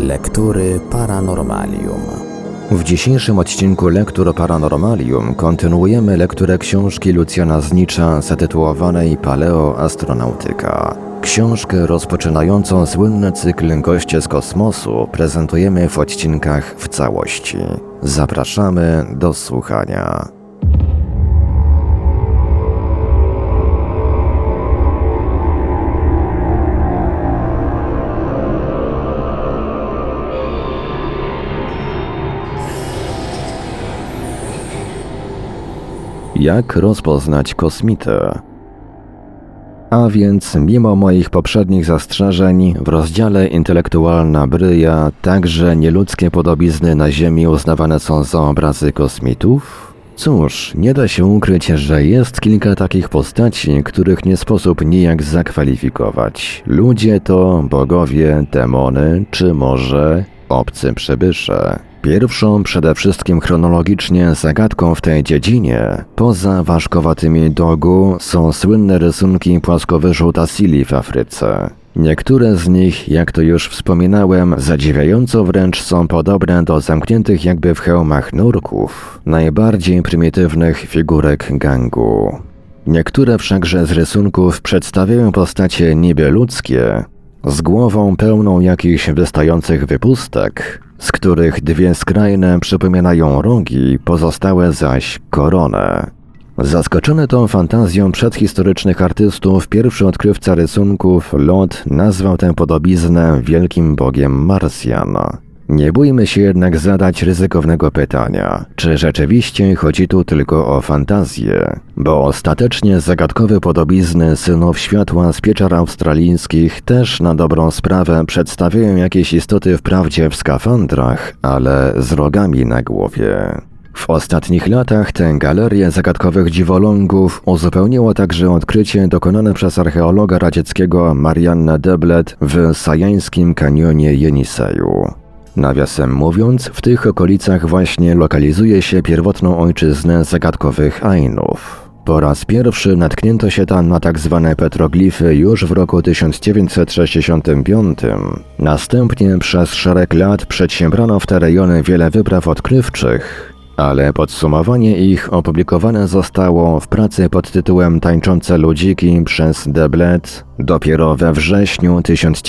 Lektury Paranormalium. W dzisiejszym odcinku Lektur Paranormalium kontynuujemy lekturę książki Lucjana Znicza zatytułowanej Paleoastronautyka. Książkę rozpoczynającą słynny cykl Goście z kosmosu prezentujemy w odcinkach w całości. Zapraszamy do słuchania. Jak rozpoznać kosmitę? A więc mimo moich poprzednich zastrzeżeń, w rozdziale Intelektualna bryja także nieludzkie podobizny na Ziemi uznawane są za obrazy kosmitów? Cóż, nie da się ukryć, że jest kilka takich postaci, których nie sposób nijak zakwalifikować. Ludzie to bogowie, demony, czy może obcy przybysze. Pierwszą, przede wszystkim chronologicznie, zagadką w tej dziedzinie, poza ważkowatymi dogu, są słynne rysunki płaskowyżu Tassili w Afryce. Niektóre z nich, jak to już wspominałem, zadziwiająco wręcz są podobne do zamkniętych jakby w hełmach nurków, najbardziej prymitywnych figurek gangu. Niektóre wszakże z rysunków przedstawiają postacie niby ludzkie, z głową pełną jakichś wystających wypustek, z których dwie skrajne przypominają rogi, pozostałe zaś koronę. Zaskoczony tą fantazją przedhistorycznych artystów, pierwszy odkrywca rysunków, Lot, nazwał tę podobiznę wielkim bogiem Marsjan. Nie bójmy się jednak zadać ryzykownego pytania, czy rzeczywiście chodzi tu tylko o fantazję, bo ostatecznie zagadkowe podobizny synów światła z pieczar australijskich też na dobrą sprawę przedstawiają jakieś istoty wprawdzie w skafandrach, ale z rogami na głowie. W ostatnich latach tę galerię zagadkowych dziwolągów uzupełniło także odkrycie dokonane przez archeologa radzieckiego Mariana Deblet w Sajańskim kanionie Jeniseju. Nawiasem mówiąc, w tych okolicach właśnie lokalizuje się pierwotną ojczyznę zagadkowych Ainów. Po raz pierwszy natknięto się tam na tzw. petroglify już w roku 1965. Następnie przez szereg lat przedsiębrano w te rejony wiele wypraw odkrywczych, ale podsumowanie ich opublikowane zostało w pracy pod tytułem Tańczące ludziki przez Deblet dopiero we wrześniu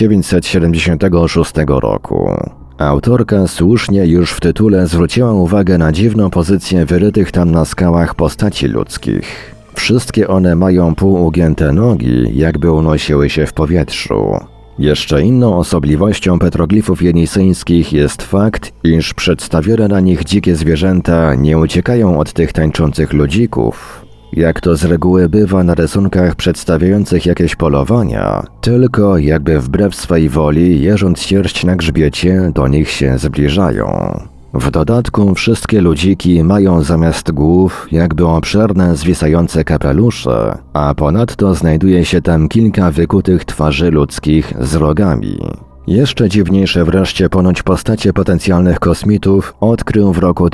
1976 roku. Autorka słusznie już w tytule zwróciła uwagę na dziwną pozycję wyrytych tam na skałach postaci ludzkich. Wszystkie one mają póługięte nogi, jakby unosiły się w powietrzu. Jeszcze inną osobliwością petroglifów jenisyjskich jest fakt, iż przedstawione na nich dzikie zwierzęta nie uciekają od tych tańczących ludzików, jak to z reguły bywa na rysunkach przedstawiających jakieś polowania, tylko jakby wbrew swej woli, jeżąc sierść na grzbiecie, do nich się zbliżają. W dodatku wszystkie ludziki mają zamiast głów jakby obszerne zwisające kapelusze, a ponadto znajduje się tam kilka wykutych twarzy ludzkich z rogami. Jeszcze dziwniejsze wreszcie ponoć postacie potencjalnych kosmitów odkrył w roku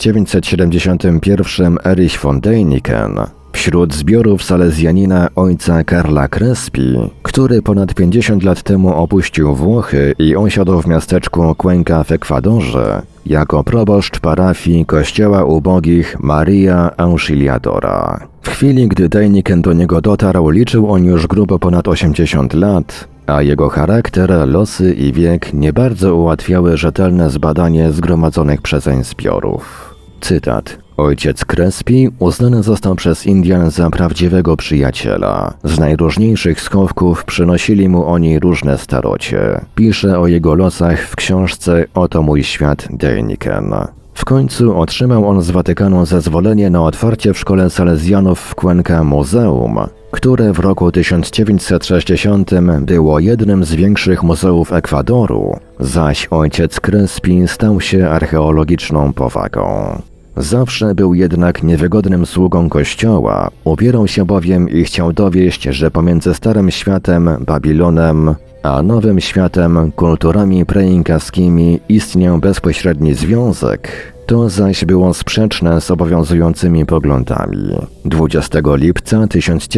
1971 Erich von Däniken wśród zbiorów salezjanina ojca Karla Crespi, który ponad 50 lat temu opuścił Włochy i osiadł w miasteczku Cuenca w Ekwadorze jako proboszcz parafii kościoła ubogich Maria Auxiliadora. W chwili, gdy Däniken do niego dotarł, liczył on już grubo ponad 80 lat, a jego charakter, losy i wiek nie bardzo ułatwiały rzetelne zbadanie zgromadzonych przezeń zbiorów. Cytat. Ojciec Crespi uznany został przez Indian za prawdziwego przyjaciela. Z najróżniejszych schowków przynosili mu oni różne starocie. Pisze o jego losach w książce Oto mój świat Däniken. W końcu otrzymał on z Watykanu zezwolenie na otwarcie w szkole salezjanów w Cuenca muzeum, które w roku 1960 było jednym z większych muzeów Ekwadoru, zaś ojciec Crespi stał się archeologiczną powagą. Zawsze był jednak niewygodnym sługą Kościoła, upierał się bowiem i chciał dowieść, że pomiędzy Starym Światem, Babilonem, a Nowym Światem, kulturami preinkaskimi istniał bezpośredni związek, To zaś było sprzeczne z obowiązującymi poglądami. 20 lipca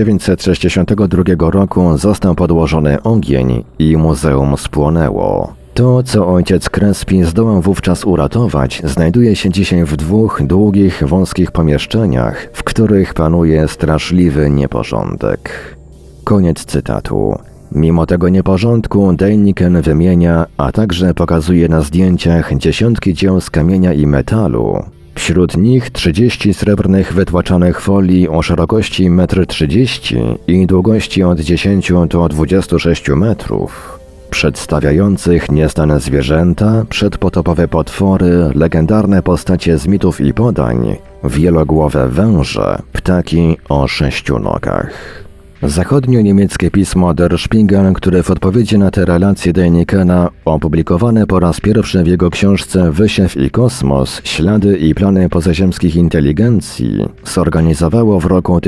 1962 roku został podłożony ogień i muzeum spłonęło. To, co ojciec Crespi zdołał wówczas uratować, znajduje się dzisiaj w 2 długich, wąskich pomieszczeniach, w których panuje straszliwy nieporządek. Koniec cytatu. Mimo tego nieporządku Däniken wymienia, a także pokazuje na zdjęciach dziesiątki dzieł z kamienia i metalu. Wśród nich 30 srebrnych wytłaczanych folii o szerokości 1,30 m i długości od 10 do 26 metrów, przedstawiających nieznane zwierzęta, przedpotopowe potwory, legendarne postacie z mitów i podań, wielogłowe węże, ptaki o 6 nogach. Zachodnio-niemieckie pismo Der Spiegel, które w odpowiedzi na te relacje Dänikena, opublikowane po raz pierwszy w jego książce Wysiew i kosmos, ślady i plany pozaziemskich inteligencji, zorganizowało w roku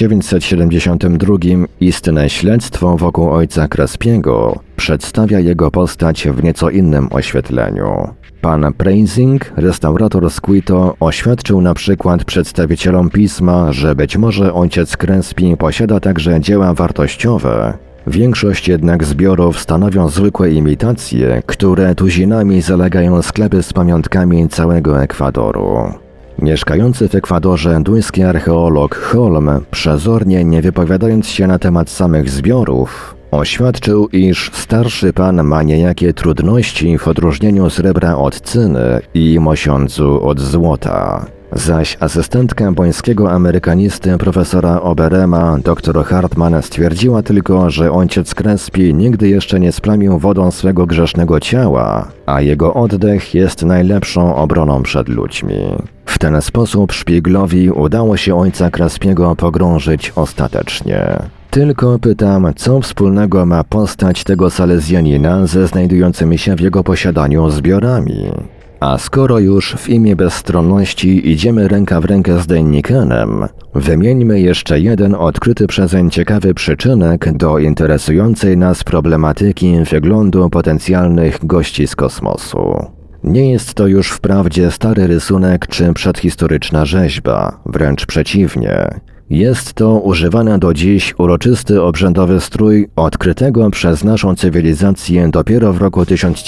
1972 istne śledztwo wokół ojca Crespiego, przedstawia jego postać w nieco innym oświetleniu. Pan Preising, restaurator z Quito, oświadczył na przykład przedstawicielom pisma, że być może ojciec Crespi posiada także dzieła wartościowe. Większość jednak zbiorów stanowią zwykłe imitacje, które tuzinami zalegają sklepy z pamiątkami całego Ekwadoru. Mieszkający w Ekwadorze duński archeolog Holm, przezornie nie wypowiadając się na temat samych zbiorów, oświadczył, iż starszy pan ma niejakie trudności w odróżnieniu srebra od cyny i mosiądzu od złota. Zaś asystentka bońskiego amerykanisty profesora Oberema, dr Hartman, stwierdziła tylko, że ojciec Crespi nigdy jeszcze nie splamił wodą swego grzesznego ciała, a jego oddech jest najlepszą obroną przed ludźmi. W ten sposób Spieglowi udało się ojca Crespiego pogrążyć ostatecznie. Tylko pytam, co wspólnego ma postać tego Salezjanina ze znajdującymi się w jego posiadaniu zbiorami? A skoro już w imię bezstronności idziemy ręka w rękę z Dänikenem, wymieńmy jeszcze jeden odkryty przezeń ciekawy przyczynek do interesującej nas problematyki wyglądu potencjalnych gości z kosmosu. Nie jest to już wprawdzie stary rysunek czy przedhistoryczna rzeźba, wręcz przeciwnie. Jest to używany do dziś uroczysty obrzędowy strój odkrytego przez naszą cywilizację dopiero w roku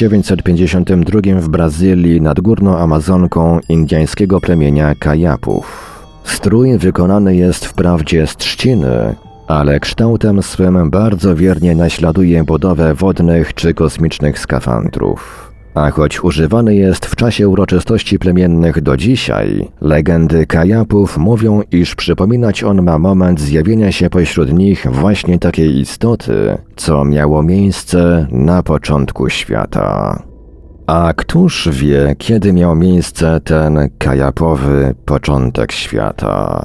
1952 w Brazylii nad Górną Amazonką indyjskiego plemienia Kayapów. Strój wykonany jest wprawdzie z trzciny, ale kształtem swym bardzo wiernie naśladuje budowę wodnych czy kosmicznych skafandrów. A choć używany jest w czasie uroczystości plemiennych do dzisiaj, legendy Kayapów mówią, iż przypominać on ma moment zjawienia się pośród nich właśnie takiej istoty, co miało miejsce na początku świata. A któż wie, kiedy miał miejsce ten Kayapowy początek świata?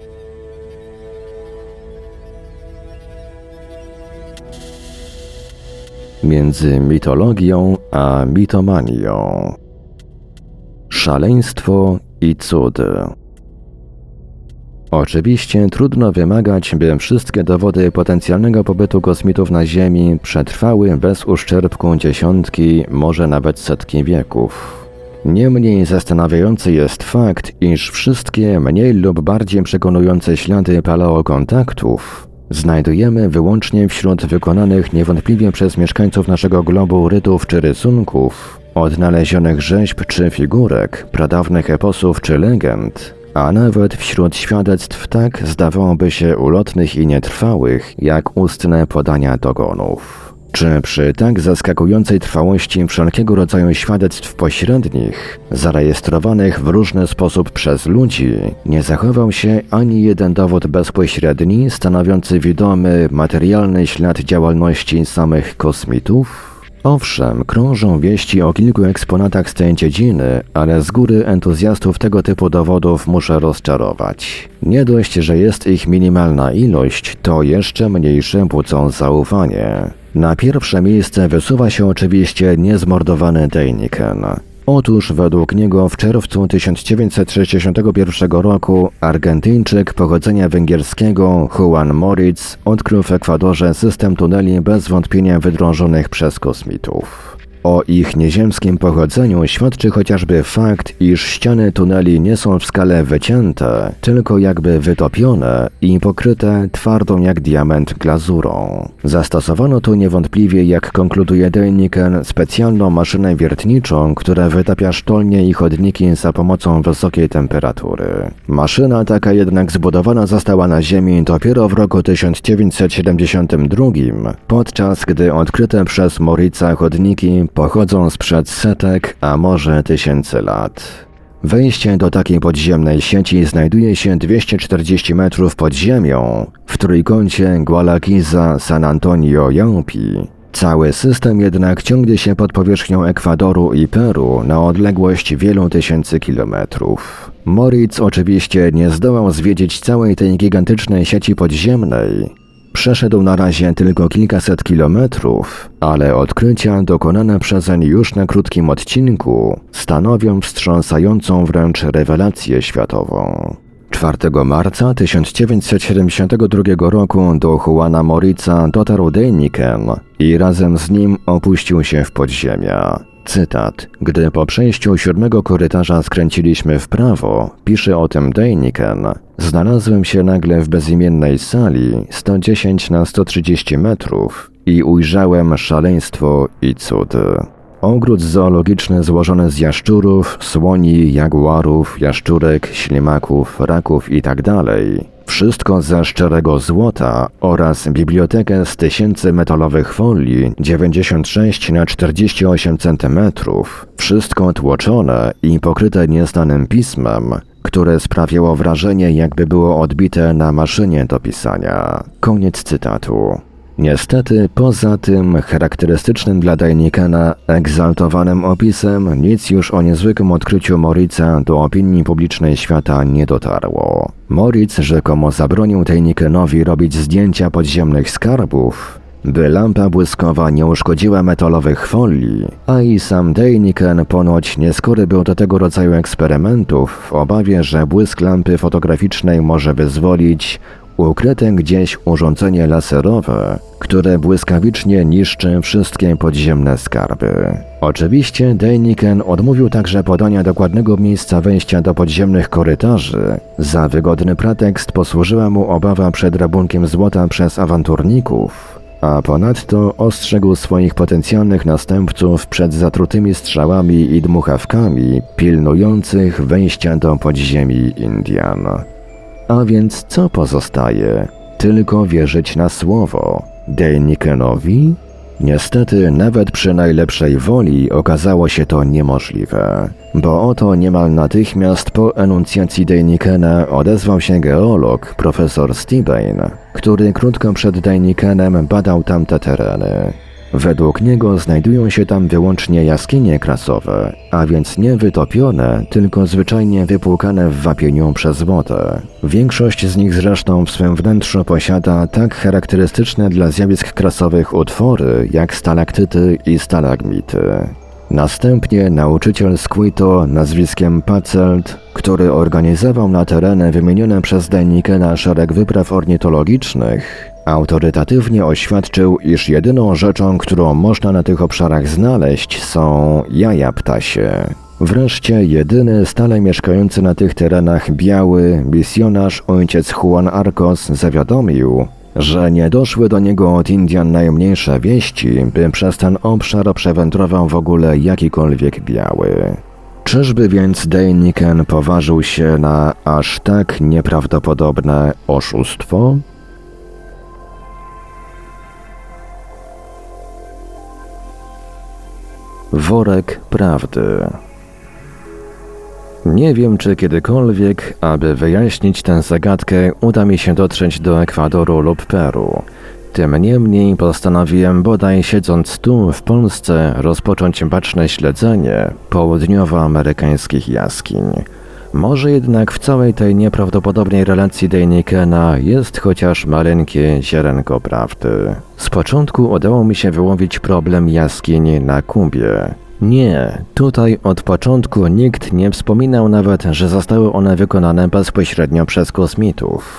Między mitologią a mitomanią. Szaleństwo i cud. Oczywiście trudno wymagać, by wszystkie dowody potencjalnego pobytu kosmitów na Ziemi przetrwały bez uszczerbku dziesiątki, może nawet setki wieków. Niemniej zastanawiający jest fakt, iż wszystkie mniej lub bardziej przekonujące ślady paleokontaktów znajdujemy wyłącznie wśród wykonanych niewątpliwie przez mieszkańców naszego globu rytów czy rysunków, odnalezionych rzeźb czy figurek, pradawnych eposów czy legend, a nawet wśród świadectw tak, zdawałoby się, ulotnych i nietrwałych, jak ustne podania dogonów. Czy przy tak zaskakującej trwałości wszelkiego rodzaju świadectw pośrednich, zarejestrowanych w różny sposób przez ludzi, nie zachował się ani jeden dowód bezpośredni, stanowiący widomy, materialny ślad działalności samych kosmitów? Owszem, krążą wieści o kilku eksponatach z tej dziedziny, ale z góry entuzjastów tego typu dowodów muszę rozczarować. Nie dość, że jest ich minimalna ilość, to jeszcze mniejsze budzą zaufanie. Na pierwsze miejsce wysuwa się oczywiście niezmordowany Däniken. Otóż według niego w czerwcu 1961 roku Argentyńczyk pochodzenia węgierskiego Juan Moritz odkrył w Ekwadorze system tuneli bez wątpienia wydrążonych przez kosmitów. O ich nieziemskim pochodzeniu świadczy chociażby fakt, iż ściany tuneli nie są w skale wycięte, tylko jakby wytopione i pokryte twardą jak diament glazurą. Zastosowano tu niewątpliwie, jak konkluduje Däniken, specjalną maszynę wiertniczą, która wytapia sztolnie i chodniki za pomocą wysokiej temperatury. Maszyna taka jednak zbudowana została na Ziemi dopiero w roku 1972, podczas gdy odkryte przez Moritza chodniki pochodzą sprzed setek, a może tysięcy lat. Wejście do takiej podziemnej sieci znajduje się 240 metrów pod ziemią, w trójkącie Gualaquiza-San Antonio-Yaupi. Cały system jednak ciągnie się pod powierzchnią Ekwadoru i Peru na odległość wielu tysięcy kilometrów. Moritz oczywiście nie zdołał zwiedzić całej tej gigantycznej sieci podziemnej. Przeszedł na razie tylko kilkaset kilometrów, ale odkrycia dokonane przezeń już na krótkim odcinku stanowią wstrząsającą wręcz rewelację światową. 4 marca 1972 roku do Juana Moritza dotarł Däniken i razem z nim opuścił się w podziemia. Cytat. Gdy po przejściu 7 korytarza skręciliśmy w prawo, pisze o tym Däniken, znalazłem się nagle w bezimiennej sali 110 na 130 metrów i ujrzałem szaleństwo i cud. Ogród zoologiczny złożony z jaszczurów, słoni, jaguarów, jaszczurek, ślimaków, raków itd. Wszystko ze szczerego złota oraz bibliotekę z tysięcy metalowych folii 96 na 48 cm. Wszystko tłoczone i pokryte nieznanym pismem, które sprawiało wrażenie, jakby było odbite na maszynie do pisania. Koniec cytatu. Niestety, poza tym charakterystycznym dla Dänikena egzaltowanym opisem, nic już o niezwykłym odkryciu Moritza do opinii publicznej świata nie dotarło. Moritz rzekomo zabronił Dänikenowi robić zdjęcia podziemnych skarbów, by lampa błyskowa nie uszkodziła metalowych folii, a i sam Däniken ponoć nieskory był do tego rodzaju eksperymentów w obawie, że błysk lampy fotograficznej może wyzwolić ukryte gdzieś urządzenie laserowe, które błyskawicznie niszczy wszystkie podziemne skarby. Oczywiście Däniken odmówił także podania dokładnego miejsca wejścia do podziemnych korytarzy. Za wygodny pretekst posłużyła mu obawa przed rabunkiem złota przez awanturników, a ponadto ostrzegł swoich potencjalnych następców przed zatrutymi strzałami i dmuchawkami pilnujących wejścia do podziemi Indian. A więc co pozostaje? Tylko wierzyć na słowo. Dänikenowi? Niestety, nawet przy najlepszej woli okazało się to niemożliwe. Bo oto niemal natychmiast po enuncjacji Dänikena odezwał się geolog, profesor Stibbein, który krótko przed Dänikenem badał tamte tereny. Według niego znajdują się tam wyłącznie jaskinie krasowe, a więc nie wytopione, tylko zwyczajnie wypłukane w wapieniu przez wodę. Większość z nich zresztą w swym wnętrzu posiada tak charakterystyczne dla zjawisk krasowych utwory, jak stalaktyty i stalagmity. Następnie nauczyciel z Quito nazwiskiem Patzelt, który organizował na tereny wymienione przez Dänikena szereg wypraw ornitologicznych, autorytatywnie oświadczył, iż jedyną rzeczą, którą można na tych obszarach znaleźć, są jaja ptasie. Wreszcie jedyny stale mieszkający na tych terenach biały misjonarz ojciec Juan Arcos zawiadomił, że nie doszły do niego od Indian najmniejsze wieści, by przez ten obszar przewędrował w ogóle jakikolwiek biały. Czyżby więc Däniken poważył się na aż tak nieprawdopodobne oszustwo? Worek prawdy. Nie wiem, czy kiedykolwiek, aby wyjaśnić tę zagadkę, uda mi się dotrzeć do Ekwadoru lub Peru. Tym niemniej postanowiłem bodaj siedząc tu, w Polsce, rozpocząć baczne śledzenie południowoamerykańskich jaskiń. Może jednak w całej tej nieprawdopodobnej relacji Dänikena jest chociaż maleńkie ziarenko prawdy. Z początku udało mi się wyłowić problem jaskiń na Kubie. Nie, tutaj od początku nikt nie wspominał nawet, że zostały one wykonane bezpośrednio przez kosmitów.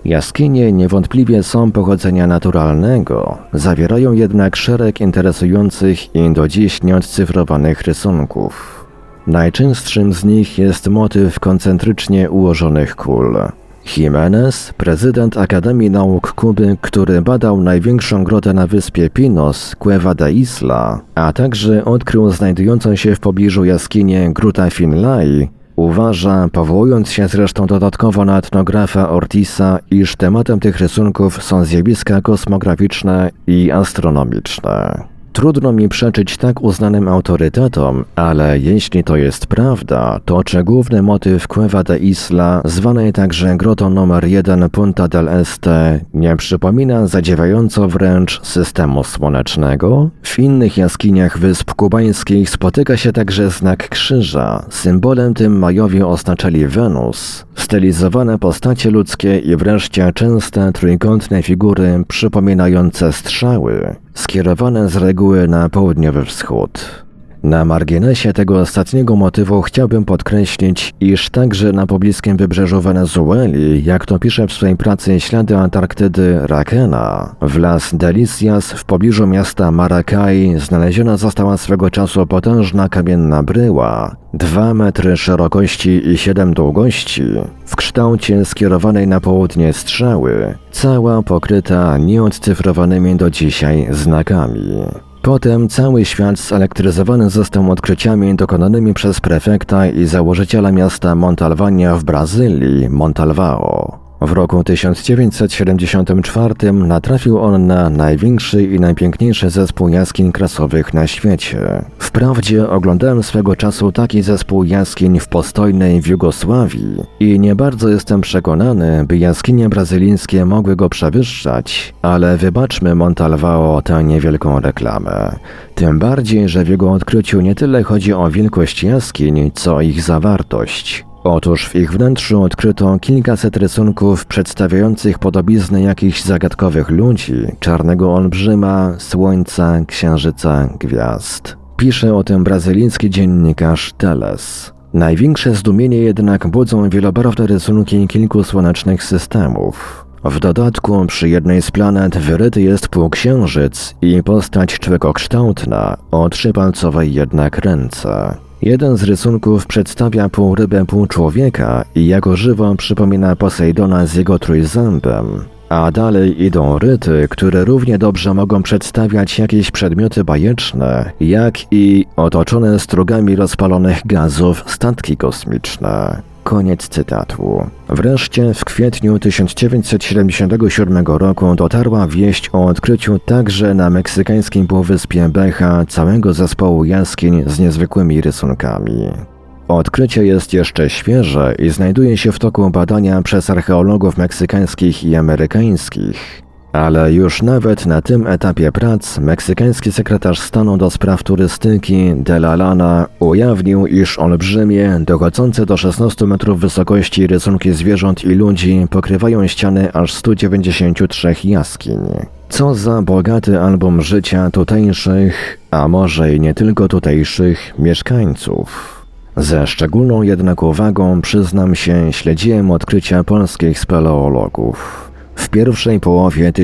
Jaskinie niewątpliwie są pochodzenia naturalnego, zawierają jednak szereg interesujących i do dziś nieodcyfrowanych rysunków. Najczęstszym z nich jest motyw koncentrycznie ułożonych kul. Jimenez, prezydent Akademii Nauk Kuby, który badał największą grotę na wyspie Pinos, Cueva de Isla, a także odkrył znajdującą się w pobliżu jaskinię Gruta Finlay, uważa, powołując się zresztą dodatkowo na etnografa Ortisa, iż tematem tych rysunków są zjawiska kosmograficzne i astronomiczne. Trudno mi przeczyć tak uznanym autorytetom, ale jeśli to jest prawda, to czy główny motyw Cueva de Isla, zwanej także grotą numer 1 Punta del Este, nie przypomina zadziewająco wręcz systemu słonecznego? W innych jaskiniach wysp kubańskich spotyka się także znak krzyża. Symbolem tym Majowie oznaczali Wenus, stylizowane postacie ludzkie i wreszcie częste trójkątne figury przypominające strzały, skierowane z reguły na południowy wschód. Na marginesie tego ostatniego motywu chciałbym podkreślić, iż także na pobliskim wybrzeżu Wenezueli, jak to pisze w swojej pracy Ślady Antarktydy Rakena, w Las Delicias w pobliżu miasta Maracay znaleziona została swego czasu potężna kamienna bryła, 2 metry szerokości i 7 długości, w kształcie skierowanej na południe strzały, cała pokryta nieodcyfrowanymi do dzisiaj znakami. Potem cały świat zelektryzowany został odkryciami dokonanymi przez prefekta i założyciela miasta Montalvania w Brazylii, Montalvao. W roku 1974 natrafił on na największy i najpiękniejszy zespół jaskiń krasowych na świecie. Wprawdzie oglądałem swego czasu taki zespół jaskiń w postojnej w Jugosławii i nie bardzo jestem przekonany, by jaskinie brazylijskie mogły go przewyższać, ale wybaczmy Montalvao tę niewielką reklamę. Tym bardziej, że w jego odkryciu nie tyle chodzi o wielkość jaskiń, co o ich zawartość. Otóż w ich wnętrzu odkryto kilkaset rysunków przedstawiających podobizny jakichś zagadkowych ludzi, czarnego olbrzyma, słońca, księżyca, gwiazd. Pisze o tym brazylijski dziennikarz Teles. Największe zdumienie jednak budzą wielobarwne rysunki kilku słonecznych systemów. W dodatku przy jednej z planet wyryty jest półksiężyc i postać człowiekokształtna o trzypalcowej jednak ręce. Jeden z rysunków przedstawia pół rybę, pół człowieka i jako żywo przypomina Posejdona z jego trójzębem. A dalej idą ryty, które równie dobrze mogą przedstawiać jakieś przedmioty bajeczne, jak i otoczone strugami rozpalonych gazów statki kosmiczne. Koniec cytatu. Wreszcie w kwietniu 1977 roku dotarła wieść o odkryciu także na meksykańskim półwyspie Becha całego zespołu jaskiń z niezwykłymi rysunkami. Odkrycie jest jeszcze świeże i znajduje się w toku badania przez archeologów meksykańskich i amerykańskich. Ale już nawet na tym etapie prac meksykański sekretarz stanu do spraw turystyki de la Lana ujawnił, iż olbrzymie, dochodzące do 16 metrów wysokości rysunki zwierząt i ludzi pokrywają ściany aż 193 jaskiń. Co za bogaty album życia tutejszych, a może i nie tylko tutejszych, mieszkańców. Ze szczególną jednak uwagą, przyznam się, śledziłem odkrycia polskich speleologów. W pierwszej połowie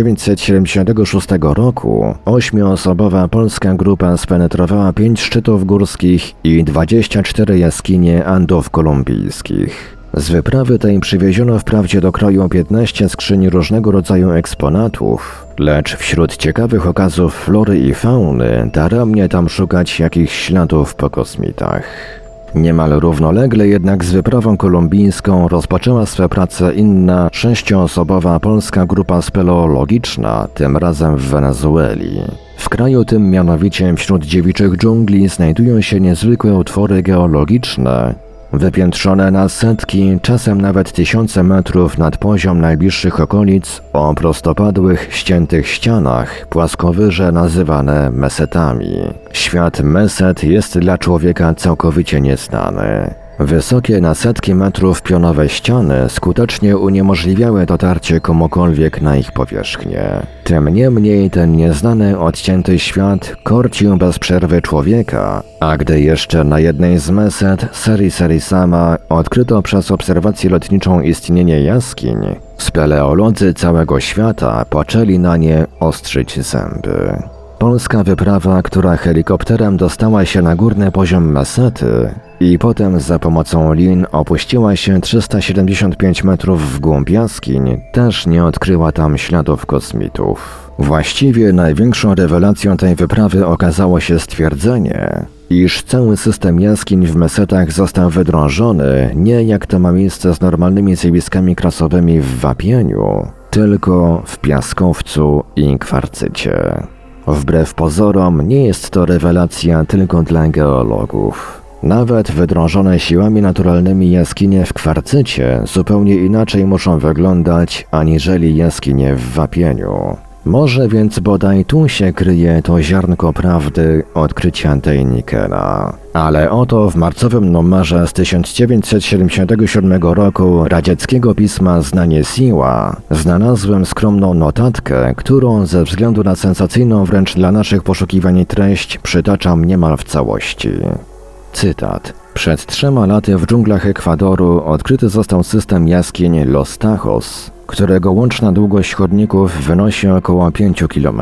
1976 roku 8-osobowa polska grupa spenetrowała 5 szczytów górskich i 24 jaskinie Andów kolumbijskich. Z wyprawy tej przywieziono wprawdzie do kraju 15 skrzyń różnego rodzaju eksponatów, lecz wśród ciekawych okazów flory i fauny daremnie tam szukać jakichś śladów po kosmitach. Niemal równolegle jednak z wyprawą kolumbijską rozpoczęła swe prace inna 6-osobowa polska grupa speleologiczna, tym razem w Wenezueli. W kraju tym mianowicie wśród dziewiczych dżungli znajdują się niezwykłe utwory geologiczne, wypiętrzone na setki, czasem nawet tysiące metrów nad poziom najbliższych okolic o prostopadłych, ściętych ścianach, płaskowyże nazywane mesetami. Świat meset jest dla człowieka całkowicie nieznany. Wysokie na setki metrów pionowe ściany skutecznie uniemożliwiały dotarcie komukolwiek na ich powierzchnię. Tym niemniej ten nieznany, odcięty świat korcił bez przerwy człowieka, a gdy jeszcze na jednej z meset Seri-Seri-Sama odkryto przez obserwację lotniczą istnienie jaskiń, speleolodzy całego świata poczęli na nie ostrzyć zęby. Polska wyprawa, która helikopterem dostała się na górny poziom mesety i potem za pomocą lin opuściła się 375 metrów w głąb jaskiń, też nie odkryła tam śladów kosmitów. Właściwie największą rewelacją tej wyprawy okazało się stwierdzenie, iż cały system jaskiń w mesetach został wydrążony nie jak to ma miejsce z normalnymi zjawiskami krasowymi w wapieniu, tylko w piaskowcu i kwarcycie. Wbrew pozorom nie jest to rewelacja tylko dla geologów. Nawet wydrążone siłami naturalnymi jaskinie w kwarcycie zupełnie inaczej muszą wyglądać aniżeli jaskinie w wapieniu. Może więc bodaj tu się kryje to ziarnko prawdy odkrycia Deinikena. Ale oto w marcowym numerze z 1977 roku radzieckiego pisma Znanie Siła znalazłem skromną notatkę, którą ze względu na sensacyjną wręcz dla naszych poszukiwań treść przytaczam niemal w całości. Cytat. Przed 3 laty w dżunglach Ekwadoru odkryty został system jaskiń Los Tajos, którego łączna długość chodników wynosi około 5 km.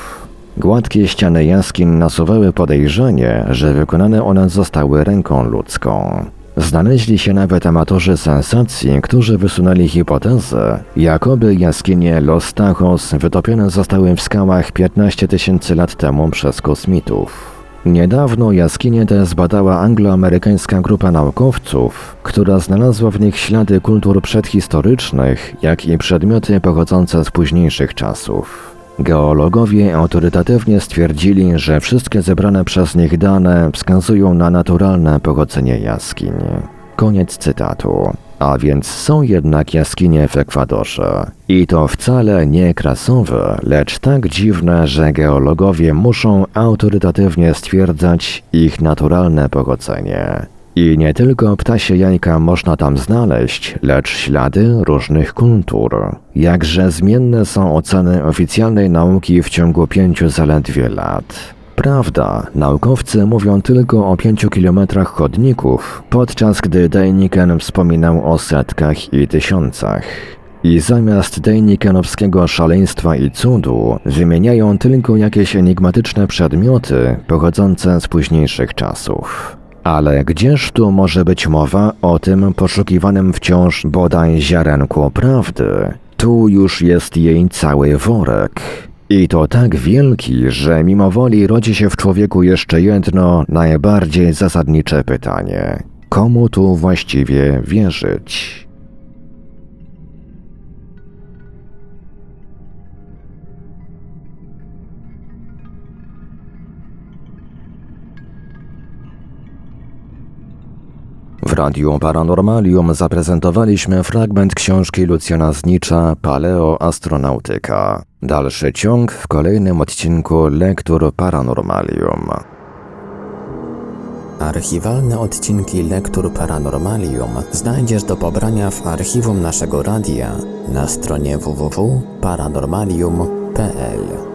Gładkie ściany jaskiń nasuwały podejrzenie, że wykonane one zostały ręką ludzką. Znaleźli się nawet amatorzy sensacji, którzy wysunęli hipotezę, jakoby jaskinie Los Tajos wytopione zostały w skałach 15 000 lat temu przez kosmitów. Niedawno jaskinie te zbadała angloamerykańska grupa naukowców, która znalazła w nich ślady kultur przedhistorycznych, jak i przedmioty pochodzące z późniejszych czasów. Geologowie autorytatywnie stwierdzili, że wszystkie zebrane przez nich dane wskazują na naturalne pochodzenie jaskiń. Koniec cytatu. A więc są jednak jaskinie w Ekwadorze. I to wcale nie krasowe, lecz tak dziwne, że geologowie muszą autorytatywnie stwierdzać ich naturalne pochodzenie. I nie tylko ptasie jajka można tam znaleźć, lecz ślady różnych kultur. Jakże zmienne są oceny oficjalnej nauki w ciągu 5 zaledwie lat. Prawda, naukowcy mówią tylko o 5 kilometrach chodników, podczas gdy Deiniken wspominał o setkach i tysiącach. I zamiast deinikenowskiego szaleństwa i cudu wymieniają tylko jakieś enigmatyczne przedmioty pochodzące z późniejszych czasów. Ale gdzież tu może być mowa o tym poszukiwanym wciąż bodaj ziarenku prawdy? Tu już jest jej cały worek. I to tak wielki, że mimowoli rodzi się w człowieku jeszcze jedno, najbardziej zasadnicze pytanie. Komu tu właściwie wierzyć? W Radiu Paranormalium zaprezentowaliśmy fragment książki Lucjana Znicza Paleoastronautyka. Dalszy ciąg w kolejnym odcinku Lektur Paranormalium. Archiwalne odcinki Lektur Paranormalium znajdziesz do pobrania w archiwum naszego radia na stronie www.paranormalium.pl.